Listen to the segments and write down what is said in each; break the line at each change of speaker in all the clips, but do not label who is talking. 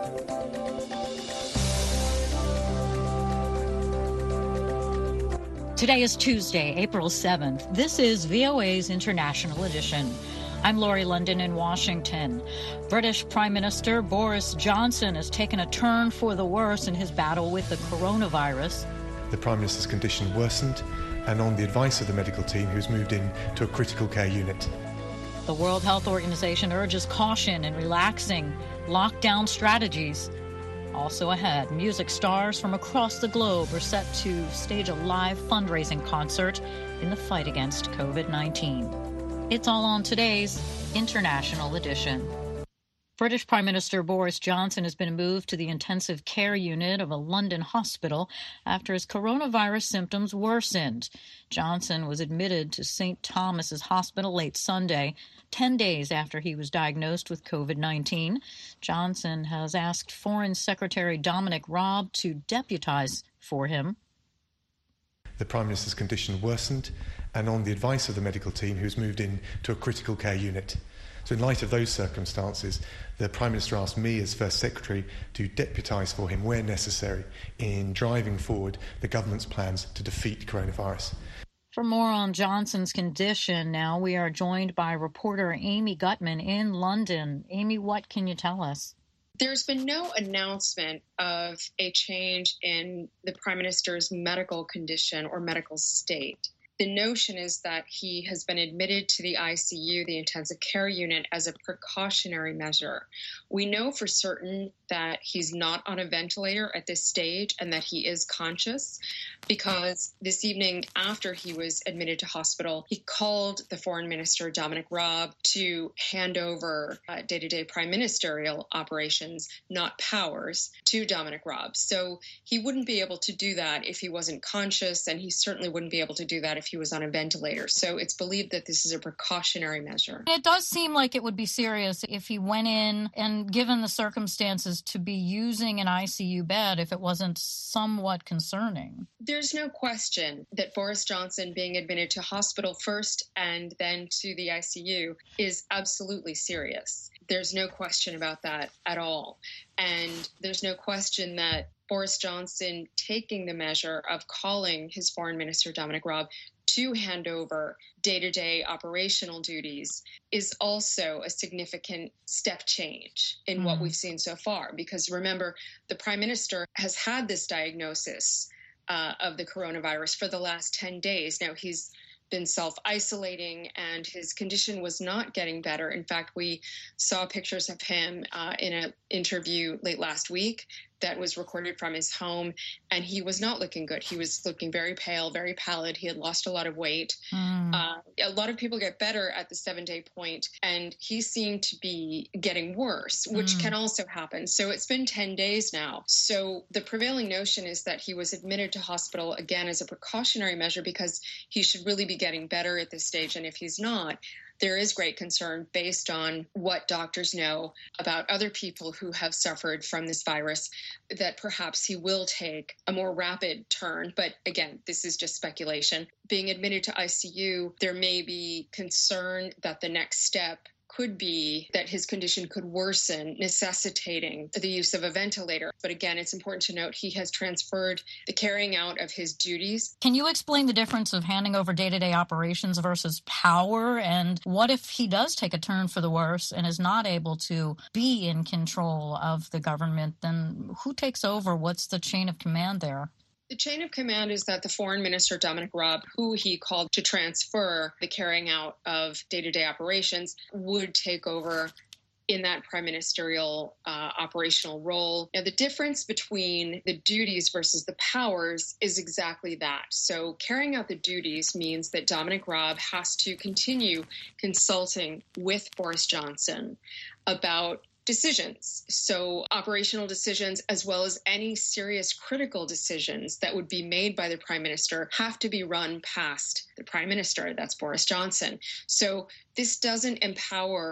Today is Tuesday, April 7th. This is VOA's International Edition. I'm Laurie London in Washington. British Prime Minister Boris Johnson has taken a turn for the worse in his battle with the coronavirus.
The Prime Minister's condition worsened, and on the advice of the medical team, he was moved in to a critical care unit.
The World Health Organization urges caution in relaxing lockdown strategies. Also ahead, music stars from across the globe are set to stage a live fundraising concert in the fight against COVID-19. It's all on today's International Edition. British Prime Minister Boris Johnson has been moved to the intensive care unit of a London hospital after his coronavirus symptoms worsened. Johnson was admitted to St. Thomas's Hospital late Sunday, 10 days after he was diagnosed with COVID-19. Johnson has asked Foreign Secretary Dominic Raab to deputize for him.
The Prime Minister's condition worsened, and on the advice of the medical team, he was moved in to a critical care unit. So in light of those circumstances, the Prime Minister asked me as First Secretary to deputise for him where necessary in driving forward the government's plans to defeat coronavirus.
For more on Johnson's condition now, we are joined by reporter Amy Gutman in London. Amy, what can you tell us?
There's been no announcement of a change in the Prime Minister's medical condition or medical state. The notion is that he has been admitted to the ICU, the intensive care unit, as a precautionary measure. We know for certain that he's not on a ventilator at this stage and that he is conscious, because this evening after he was admitted to hospital, he called the Foreign Minister, Dominic Raab, to hand over day-to-day prime ministerial operations, not powers, to Dominic Raab. So he wouldn't be able to do that if he wasn't conscious, and he certainly wouldn't be able to do that if he was on a ventilator. So it's believed that this is a precautionary measure.
It does seem like it would be serious if he went in and, given the circumstances, to be using an ICU bed if it wasn't somewhat concerning.
There's no question that Boris Johnson being admitted to hospital first and then to the ICU is absolutely serious. There's no question about that at all. And there's no question that Boris Johnson taking the measure of calling his Foreign Minister, Dominic Raab, to hand over day-to-day operational duties is also a significant step change in what we've seen so far. Because remember, the Prime Minister has had this diagnosis of the coronavirus for the last 10 days. Now, he's been self-isolating and his condition was not getting better. In fact, we saw pictures of him in an interview late last week that was recorded from his home, and he was not looking good. He was looking very pale, very pallid. He had lost a lot of weight. A lot of people get better at the 7-day point, and he seemed to be getting worse, which can also happen. So it's been 10 days now. So the prevailing notion is that he was admitted to hospital again as a precautionary measure because he should really be getting better at this stage. And if he's not, there is great concern based on what doctors know about other people who have suffered from this virus that perhaps he will take a more rapid turn. But again, this is just speculation. Being admitted to ICU, there may be concern that the next step could be that his condition could worsen, necessitating the use of a ventilator. But again, it's important to note he has transferred the carrying out of his duties.
Can you explain the difference of handing over day-to-day operations versus power? And what if he does take a turn for the worse and is not able to be in control of the government? Then who takes over? What's the chain of command there?
The chain of command is that the Foreign Minister, Dominic Raab, who he called to transfer the carrying out of day-to-day operations, would take over in that prime ministerial operational role. Now, the difference between the duties versus the powers is exactly that. So carrying out the duties means that Dominic Raab has to continue consulting with Boris Johnson about decisions. So operational decisions, as well as any serious critical decisions that would be made by the Prime Minister, have to be run past the Prime Minister. That's Boris Johnson. So this doesn't empower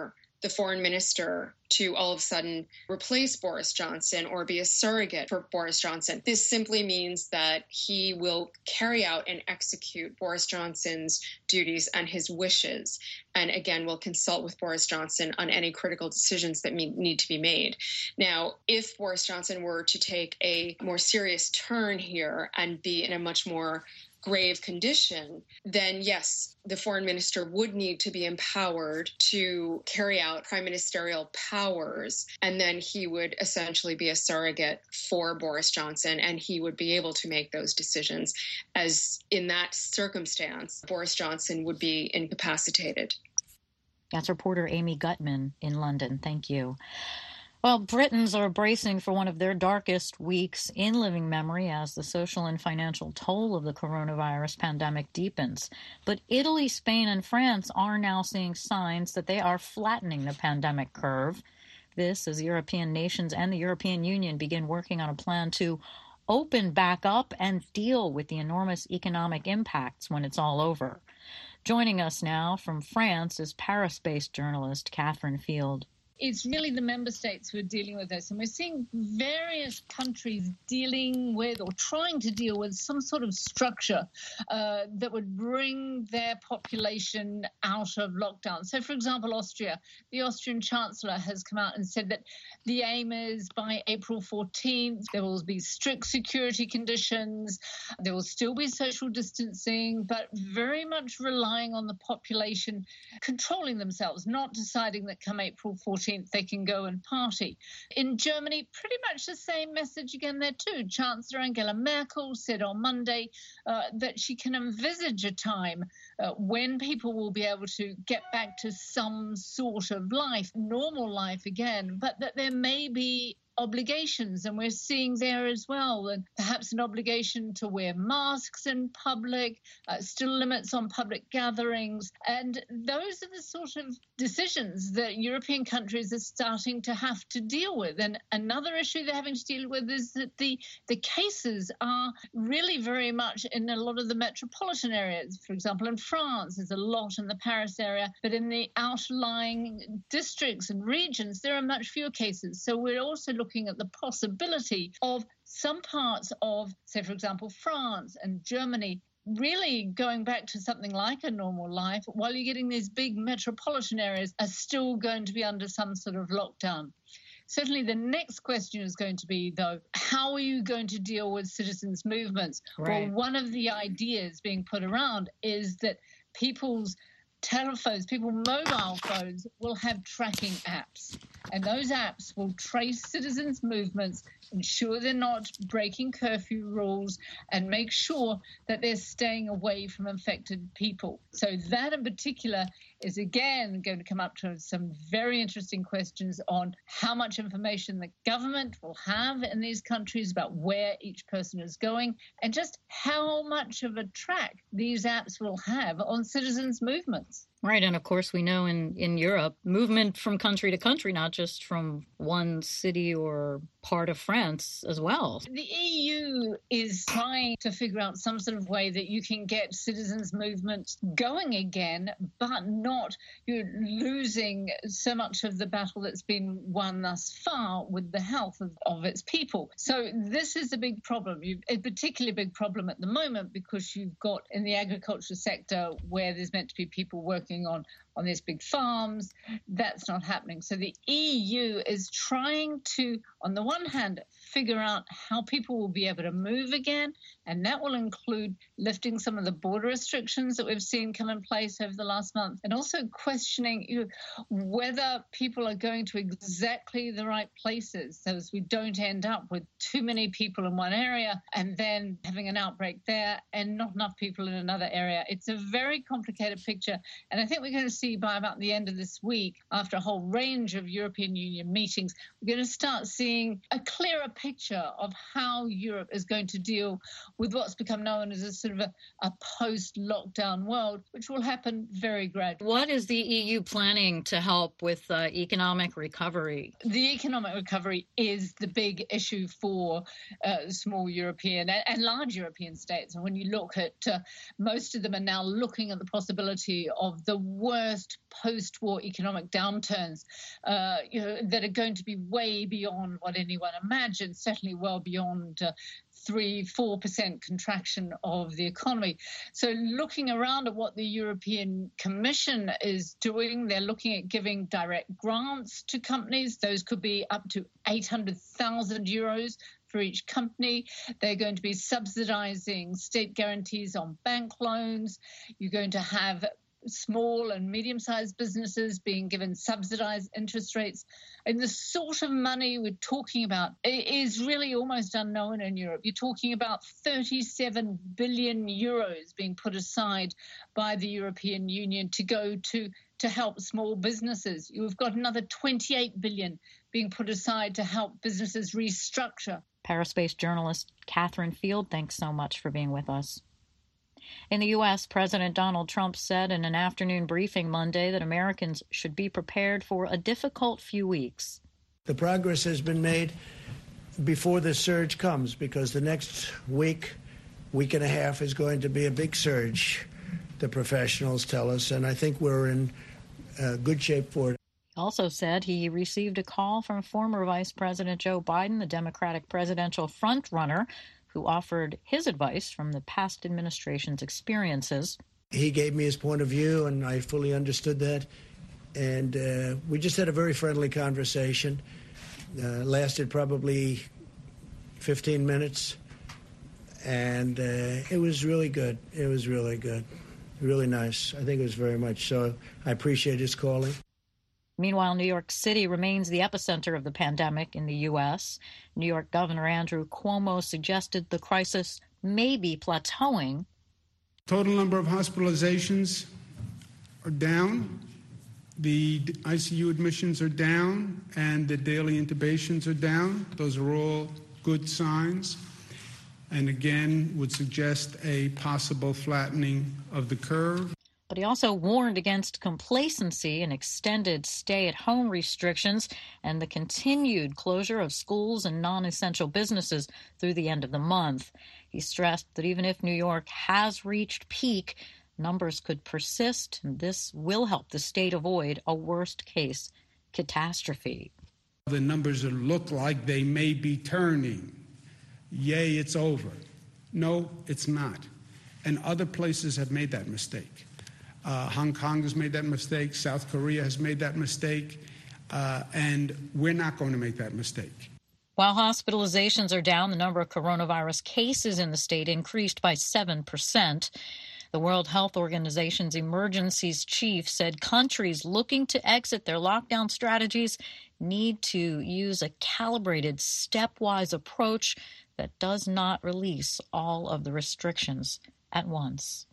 the foreign minister to all of a sudden replace Boris Johnson or be a surrogate for Boris Johnson. This simply means that he will carry out and execute Boris Johnson's duties and his wishes, and again will consult with Boris Johnson on any critical decisions that need to be made. Now, if Boris Johnson were to take a more serious turn here and be in a much more grave condition, then yes, the foreign minister would need to be empowered to carry out prime ministerial powers, and then he would essentially be a surrogate for Boris Johnson, and he would be able to make those decisions, as in that circumstance, Boris Johnson would be incapacitated.
That's reporter Amy Gutman in London. Thank you. Well, Britons are bracing for one of their darkest weeks in living memory as the social and financial toll of the coronavirus pandemic deepens. But Italy, Spain, and France are now seeing signs that they are flattening the pandemic curve. This as European nations and the European Union begin working on a plan to open back up and deal with the enormous economic impacts when it's all over. Joining us now from France is Paris-based journalist Catherine Field.
It's really the member states who are dealing with this. And we're seeing various countries dealing with or trying to deal with some sort of structure that would bring their population out of lockdown. So, for example, Austria, the Austrian Chancellor has come out and said that the aim is by April 14th, there will be strict security conditions. There will still be social distancing, but very much relying on the population controlling themselves, not deciding that come April 14th, they can go and party. In Germany, pretty much the same message again there too. Chancellor Angela Merkel said on Monday that she can envisage a time when people will be able to get back to some sort of life, normal life again, but that there may be obligations, and we're seeing there as well, and perhaps an obligation to wear masks in public, still limits on public gatherings, and those are the sort of decisions that European countries are starting to have to deal with. And another issue they're having to deal with is that the cases are really very much in a lot of the metropolitan areas. For example, in France, there's a lot in the Paris area, but in the outlying districts and regions, there are much fewer cases. So we're also looking at the possibility of some parts of, say, for example, France and Germany really going back to something like a normal life, while you're getting these big metropolitan areas are still going to be under some sort of lockdown. Certainly the next question is going to be, though, how are you going to deal with citizens' movements?
Right.
Well, one of the ideas being put around is that people's telephones, mobile phones will have tracking apps. And those apps will trace citizens' movements, ensure they're not breaking curfew rules, and make sure that they're staying away from infected people. So that in particular is, again, going to come up to some very interesting questions on how much information the government will have in these countries about where each person is going, and just how much of a track these apps will have on citizens' movements.
Right, and of course we know in Europe, movement from country to country, not just from one city or part of France as well.
The EU is trying to figure out some sort of way that you can get citizens' movements going again, but not losing so much of the battle that's been won thus far with the health of its people. So this is a big problem, a particularly big problem at the moment, because you've got in the agriculture sector where there's meant to be people working on these big farms. That's not happening. So the EU is trying to, on the one hand, figure out how people will be able to move again, and that will include lifting some of the border restrictions that we've seen come in place over the last month, and also questioning whether people are going to exactly the right places, so as we don't end up with too many people in one area and then having an outbreak there and not enough people in another area. It's a very complicated picture, and I think we're going to see by about the end of this week, after a whole range of European Union meetings, we're going to start seeing a clearer picture of how Europe is going to deal with what's become known as a sort of a post-lockdown world, which will happen very gradually.
What is the EU planning to help with economic recovery?
The economic recovery is the big issue for small European and large European states. And when you look at most of them are now looking at the possibility of of the worst post-war economic downturns that are going to be way beyond what anyone imagined, certainly well beyond 3-4% contraction of the economy. So looking around at what the European Commission is doing, they're looking at giving direct grants to companies. Those could be up to 800,000 euros for each company. They're going to be subsidizing state guarantees on bank loans. You're going to have small and medium-sized businesses being given subsidized interest rates. And the sort of money we're talking about is really almost unknown in Europe. You're talking about 37 billion euros being put aside by the European Union to go to help small businesses. You've got another 28 billion being put aside to help businesses restructure.
Paris-based journalist Catherine Field, thanks so much for being with us. In the U.S., President Donald Trump said in an afternoon briefing Monday that Americans should be prepared for a difficult few weeks.
The progress has been made before the surge comes, because the next week and a half is going to be a big surge, the professionals tell us, and I think we're in good shape for it.
He also said he received a call from former Vice President Joe Biden, the Democratic presidential frontrunner, who offered his advice from the past administration's experiences.
He gave me his point of view, and I fully understood that. And we just had a very friendly conversation. Lasted probably 15 minutes. And it was really good. It was really good. Really nice. I think it was very much so. I appreciate his calling.
Meanwhile, New York City remains the epicenter of the pandemic in the U.S. New York Governor Andrew Cuomo suggested the crisis may be plateauing.
Total number of hospitalizations are down, the ICU admissions are down, and the daily intubations are down. Those are all good signs, and again would suggest a possible flattening of the curve.
But he also warned against complacency and extended stay-at-home restrictions and the continued closure of schools and non-essential businesses through the end of the month. He stressed that even if New York has reached peak, numbers could persist, and this will help the state avoid a worst-case catastrophe.
The numbers look like they may be turning. Yay, it's over. No, it's not. And other places have made that mistake. Hong Kong has made that mistake. South Korea has made that mistake. And we're not going to make that mistake.
While hospitalizations are down, the number of coronavirus cases in the state increased by 7%. The World Health Organization's emergencies chief said countries looking to exit their lockdown strategies need to use a calibrated, stepwise approach that does not release all of the restrictions at once.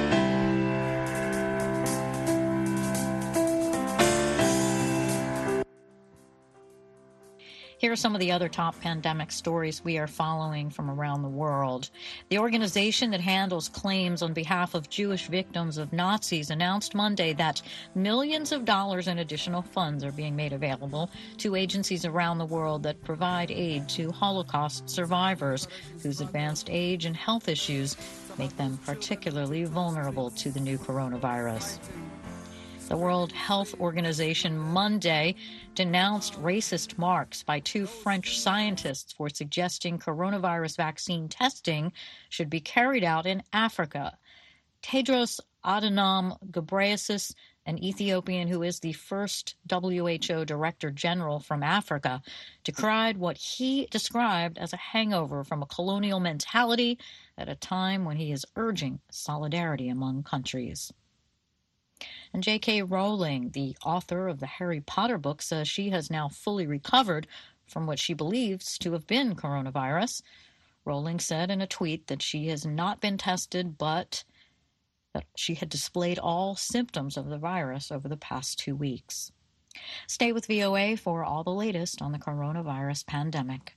Here are some of the other top pandemic stories we are following from around the world. The organization that handles claims on behalf of Jewish victims of Nazis announced Monday that millions of dollars in additional funds are being made available to agencies around the world that provide aid to Holocaust survivors whose advanced age and health issues make them particularly vulnerable to the new coronavirus. The World Health Organization Monday denounced racist remarks by two French scientists for suggesting coronavirus vaccine testing should be carried out in Africa. Tedros Adhanom Ghebreyesus, an Ethiopian who is the first WHO Director General from Africa, decried what he described as a hangover from a colonial mentality at a time when he is urging solidarity among countries. And J.K. Rowling, the author of the Harry Potter books, says she has now fully recovered from what she believes to have been coronavirus. Rowling said in a tweet that she has not been tested, but that she had displayed all symptoms of the virus over the past 2 weeks. Stay with VOA for all the latest on the coronavirus pandemic.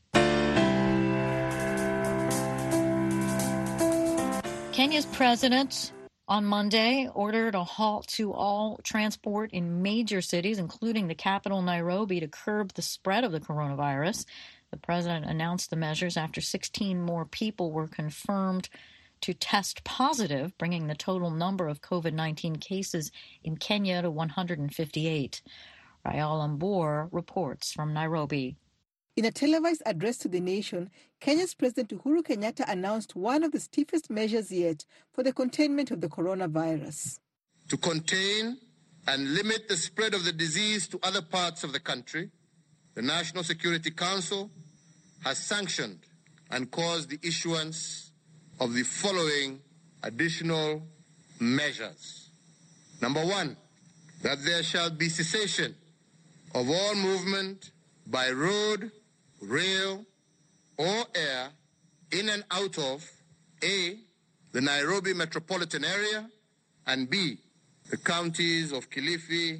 Kenya's president on Monday ordered a halt to all transport in major cities, including the capital Nairobi, to curb the spread of the coronavirus. The president announced the measures after 16 more people were confirmed to test positive, bringing the total number of COVID-19 cases in Kenya to 158. Rael Ambor reports from Nairobi.
In a televised address to the nation, Kenya's President Uhuru Kenyatta announced one of the stiffest measures yet for the containment of the coronavirus.
To contain and limit the spread of the disease to other parts of the country, the National Security Council has sanctioned and caused the issuance of the following additional measures. Number one, that there shall be cessation of all movement by road, rail, or air in and out of A, the Nairobi metropolitan area, and B, the counties of Kilifi,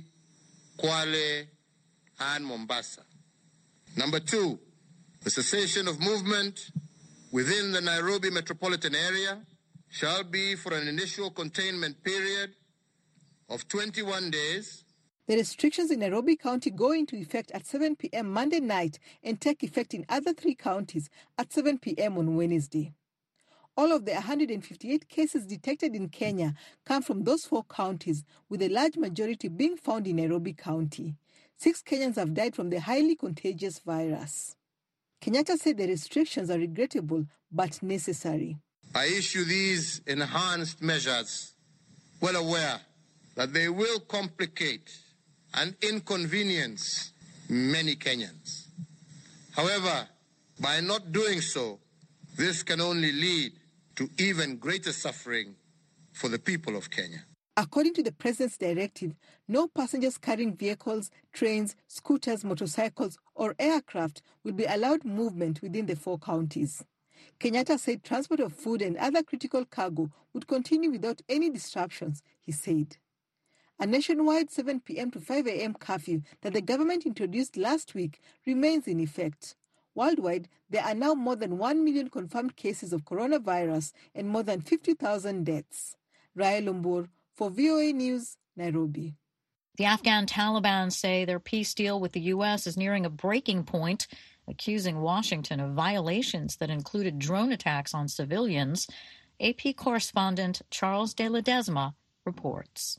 Kwale, and Mombasa. Number two, the cessation of movement within the Nairobi metropolitan area shall be for an initial containment period of 21 days.
The restrictions in Nairobi County go into effect at 7 p.m. Monday night and take effect in other 3 counties at 7 p.m. on Wednesday. All of the 158 cases detected in Kenya come from those 4 counties, with a large majority being found in Nairobi County. 6 Kenyans have died from the highly contagious virus. Kenyatta said the restrictions are regrettable but necessary.
I issue these enhanced measures well aware that they will complicate and inconvenience many Kenyans. However, by not doing so, this can only lead to even greater suffering for the people of Kenya.
According to the President's directive, no passengers carrying vehicles, trains, scooters, motorcycles, or aircraft will be allowed movement within the 4 counties. Kenyatta said transport of food and other critical cargo would continue without any disruptions, he said. A nationwide 7 p.m. to 5 a.m. curfew that the government introduced last week remains in effect. Worldwide, there are now more than 1 million confirmed cases of coronavirus and more than 50,000 deaths. Rael Ambor for VOA News, Nairobi.
The Afghan Taliban say their peace deal with the U.S. is nearing a breaking point, accusing Washington of violations that included drone attacks on civilians. AP correspondent Charles de Ledesma reports.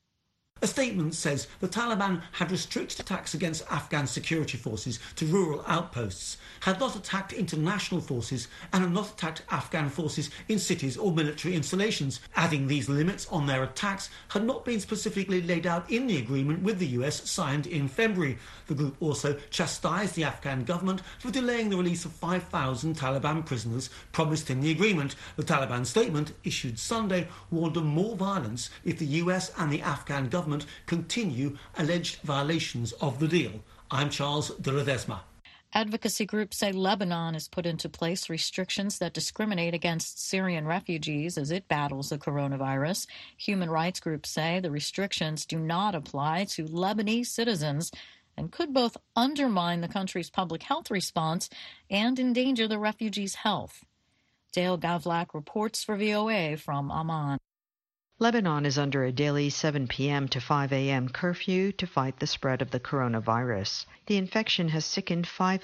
A statement says the Taliban had restricted attacks against Afghan security forces to rural outposts, had not attacked international forces, and had not attacked Afghan forces in cities or military installations, adding these limits on their attacks had not been specifically laid out in the agreement with the US signed in February. The group also chastised the Afghan government for delaying the release of 5,000 Taliban prisoners promised in the agreement. The Taliban statement, issued Sunday, warned of more violence if the US and the Afghan government continue alleged violations of the deal. I'm Charles de Ledesma.
Advocacy groups say Lebanon has put into place restrictions that discriminate against Syrian refugees as it battles the coronavirus. Human rights groups say the restrictions do not apply to Lebanese citizens and could both undermine the country's public health response and endanger the refugees' health. Dale Gavlak reports for VOA from Amman.
Lebanon is under a daily 7 p.m. to 5 a.m. curfew to fight the spread of the coronavirus. The infection has sickened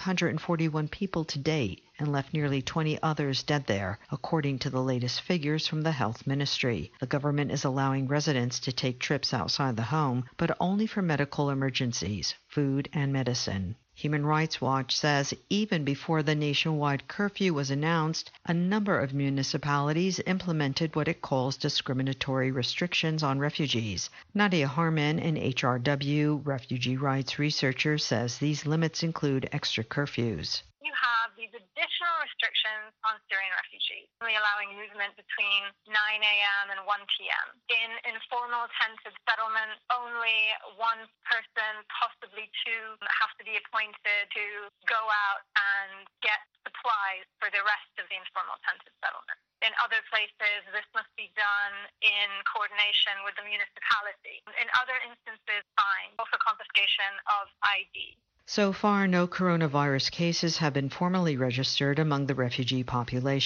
541 people to date and left nearly 20 others dead there, according to the latest figures from the health ministry. The government is allowing residents to take trips outside the home, but only for medical emergencies, food and medicine. Human Rights Watch says even before the nationwide curfew was announced, a number of municipalities implemented what it calls discriminatory restrictions on refugees. Nadia Harman, an HRW refugee rights researcher, says these limits include extra curfews.
You have these additional restrictions on Syrian refugees, only allowing movement between 9 a.m. and 1 p.m. In informal tented settlements, only one person, possibly 2, have to be appointed to go out and get supplies for the rest of the informal tented settlement. In other places, this must be done in coordination with the municipality. In other instances, fine, also confiscation of ID.
So far, no coronavirus cases have been formally registered among the refugee population.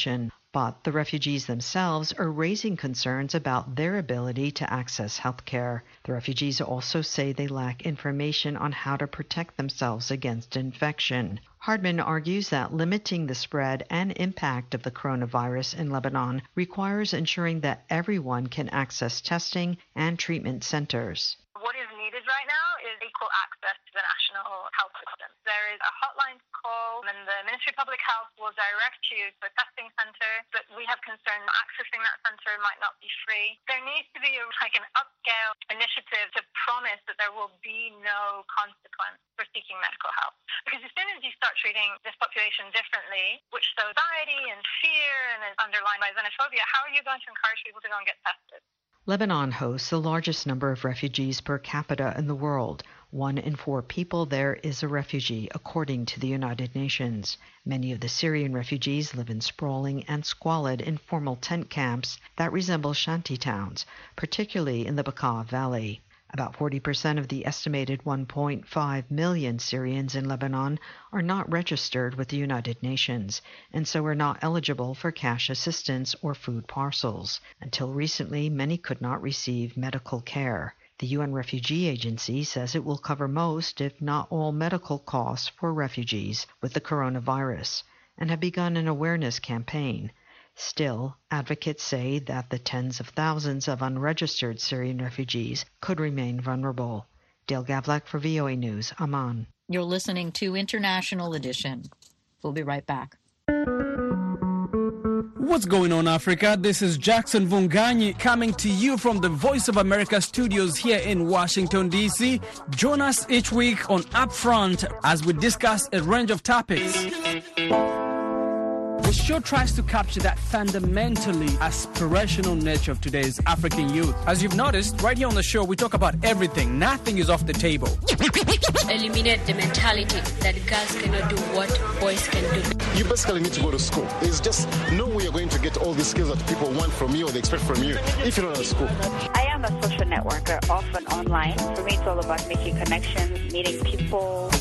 But the refugees themselves are raising concerns about their ability to access health care. The refugees also say they lack information on how to protect themselves against infection. Hardman argues that limiting the spread and impact of the coronavirus in Lebanon requires ensuring that everyone can access testing and treatment centers.
What is needed right now is equal access to the national health system. There is a hotline to call, and the Ministry of Public Health will direct you to a testing center, but we have concern that accessing that center might not be free. There needs to be an upscale initiative to promise that there will be no consequence for seeking medical help. Because as soon as you start treating this population differently, which shows anxiety and fear and is underlined by xenophobia, how are you going to encourage people to go and get tested?
Lebanon hosts the largest number of refugees per capita in the world. 1 in 4 people there is a refugee, according to the United Nations. Many of the Syrian refugees live in sprawling and squalid informal tent camps that resemble shanty towns, particularly in the Bekaa Valley. About 40% of the estimated 1.5 million Syrians in Lebanon are not registered with the United Nations, and so are not eligible for cash assistance or food parcels. Until recently, many could not receive medical care. The UN Refugee Agency says it will cover most, if not all, medical costs for refugees with the coronavirus, and have begun an awareness campaign. Still, advocates say that the tens of thousands of unregistered Syrian refugees could remain vulnerable. Dale Gavlak for VOA News, Amman.
You're listening to International Edition. We'll be right back.
What's going on, Africa? This is Jackson Vunganyi coming to you from the Voice of America studios here in Washington, D.C. Join us each week on Upfront as we discuss a range of topics. The show tries to capture that fundamentally aspirational nature of today's African youth. As you've noticed, right here on the show, we talk about everything. Nothing is off the table.
Eliminate the mentality that girls cannot do what boys can do.
You basically need to go to school. It's just no way you're going to get all these skills that people want from you or they expect from you if you're not at school.
I am a social networker, often online. For me, it's all about making connections, meeting people.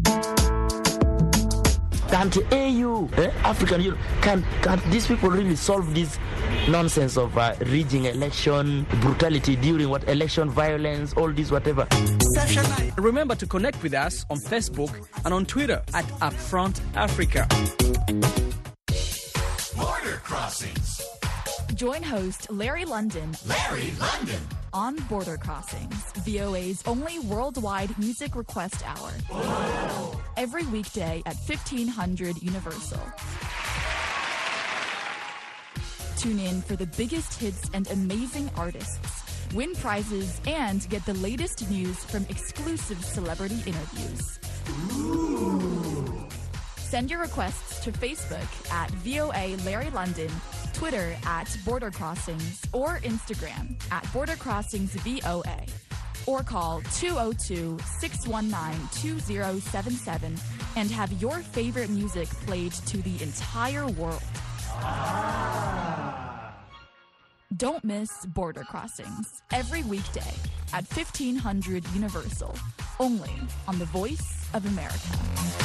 Can't AU, African Union, can these people really solve this nonsense of rigging election, brutality during election violence, all this whatever?
Remember to connect with us on Facebook and on Twitter at Upfront Africa.
Border Crossings.
Join host Larry London on Border Crossings, VOA's only worldwide music request hour. Whoa. Every weekday at 1500 Universal. Tune in for the biggest hits and amazing artists, win prizes, and get the latest news from exclusive celebrity interviews. Ooh. Send your requests to Facebook at VOA Larry London, Twitter at Border Crossings, or Instagram at Border Crossings VOA. Or call 202-619-2077 and have your favorite music played to the entire world. Don't miss Border Crossings every weekday at 1500 Universal, only on the Voice of America.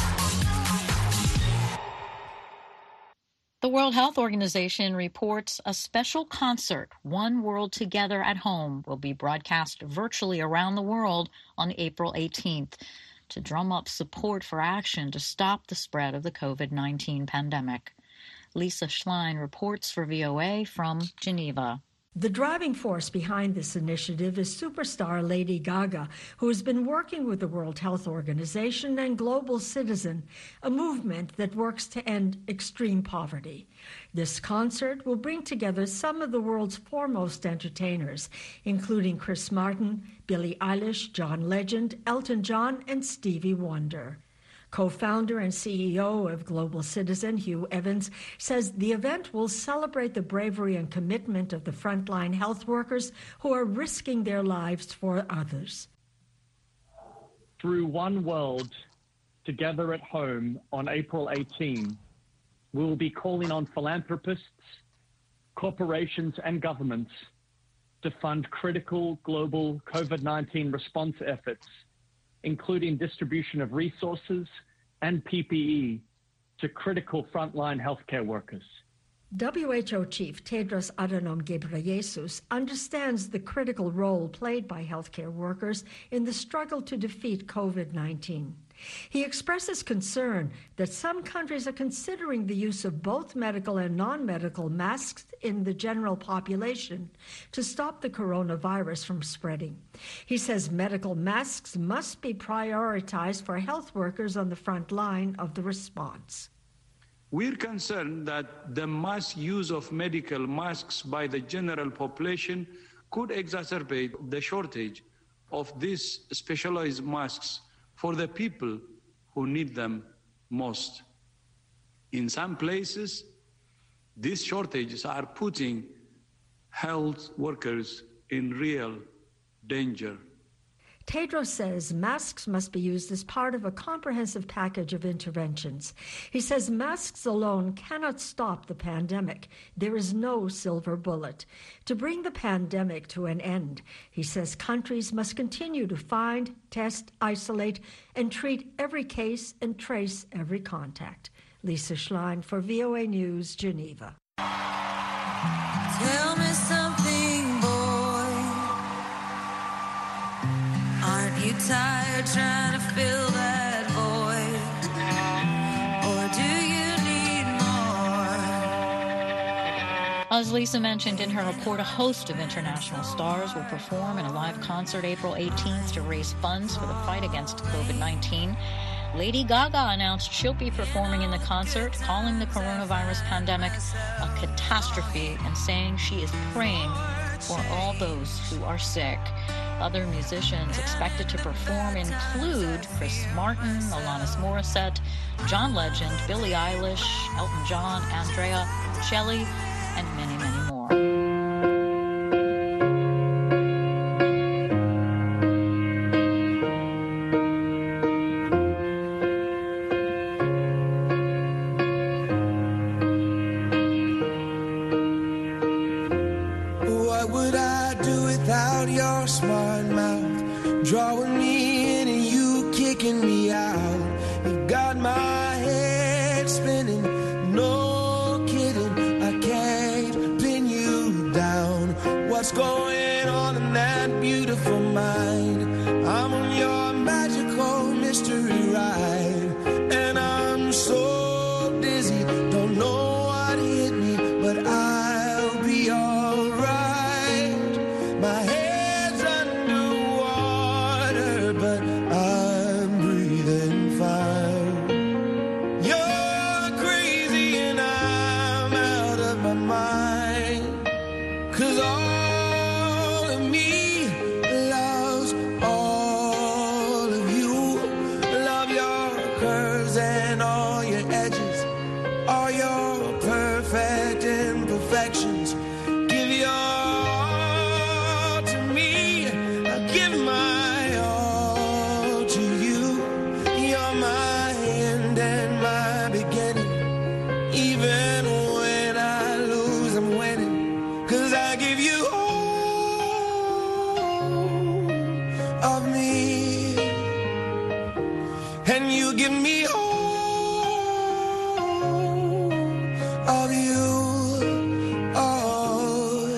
The World Health Organization reports a special concert, One World Together at Home, will be broadcast virtually around the world on April 18th to drum up support for action to stop the spread of the COVID-19 pandemic. Lisa Schlein reports for VOA from Geneva.
The driving force behind this initiative is superstar Lady Gaga, who has been working with the World Health Organization and Global Citizen, a movement that works to end extreme poverty. This concert will bring together some of the world's foremost entertainers, including Chris Martin, Billie Eilish, John Legend, Elton John, and Stevie Wonder. Co-founder and CEO of Global Citizen, Hugh Evans, says the event will celebrate the bravery and commitment of the frontline health workers who are risking their lives for others.
Through One World Together at Home on April 18, we will be calling on philanthropists, corporations, and governments to fund critical global COVID-19 response efforts, including distribution of resources and PPE to critical frontline healthcare workers.
WHO Chief Tedros Adhanom Ghebreyesus understands the critical role played by healthcare workers in the struggle to defeat COVID-19. He expresses concern that some countries are considering the use of both medical and non-medical masks in the general population to stop the coronavirus from spreading. He says medical masks must be prioritized for health workers on the front line of the response.
We're concerned that the mass use of medical masks by the general population could exacerbate the shortage of these specialized masks for the people who need them most. In some places, these shortages are putting health workers in real danger.
Tedros says masks must be used as part of a comprehensive package of interventions. He says masks alone cannot stop the pandemic. There is no silver bullet. To bring the pandemic to an end, he says countries must continue to find, test, isolate, and treat every case and trace every contact. Lisa Schlein for VOA News, Geneva.
Tell me something, boy. Aren't you tired trying to fill that void? Or do you need more?
As Lisa mentioned in her report, a host of international stars will perform in a live concert April 18th to raise funds for the fight against COVID-19. Lady Gaga announced she'll be performing in the concert, calling the coronavirus pandemic a catastrophe and saying she is praying for all those who are sick. Other musicians expected to perform include Chris Martin, Alanis Morissette, John Legend, Billie Eilish, Elton John, Andrea Bocelli, and many, many more.
What would I do without your smart mouth? Drawing me in and you kicking me out. You got my head spinning, no kidding. I can't pin you down. What's going on in that beautiful mind? I'm on your magical mystery ride, and I'm so dizzy, don't know what hit me, but I'll be alright. My head's underwater, but I'm breathing fine. You're crazy and I'm out of my mind, 'cause all of me loves all of you. Love your curves and all your edges, all your perfect imperfections. Give your all to me, I give my all to you. You're my end and my beginning. Even when I lose, I'm winning, 'cause I give you all of me, and you give me all of you. Oh,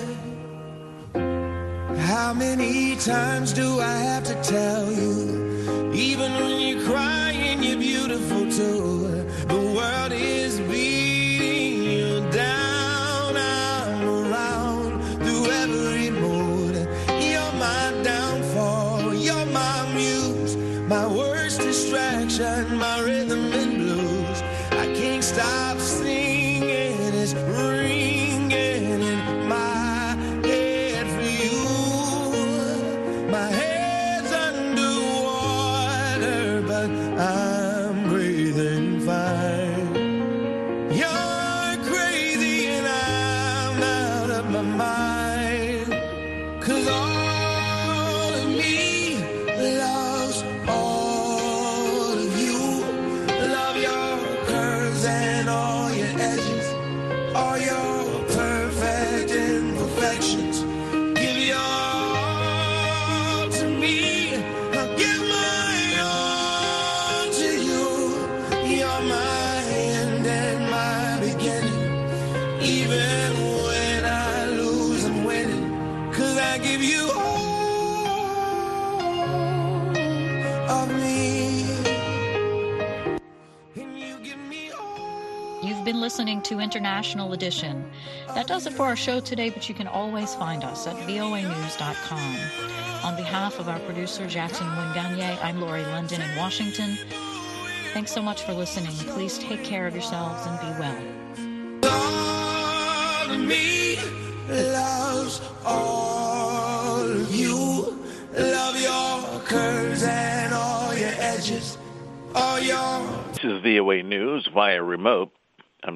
how many times do I have to tell you? Even when you're crying, you're beautiful too. The world is beating you down. I'm around through every mood. You're my downfall, you're my muse, my worst distraction, my rhythm and blues. I can't stop singing, it's ringing in my head for you. My head's underwater, but I'm breathing fine. You're crazy and I'm out of my mind, 'cause all of me loves all of you. Love your curves and all
You've been listening to International Edition. That does it for our show today, but you can always find us at voanews.com. On behalf of our producer, Jackson Winganye, I'm Lori London in Washington. Thanks so much for listening. Please take care of yourselves and be well.
All of me loves all of you. Love your curves and all your edges. All your...
This is VOA News via remote.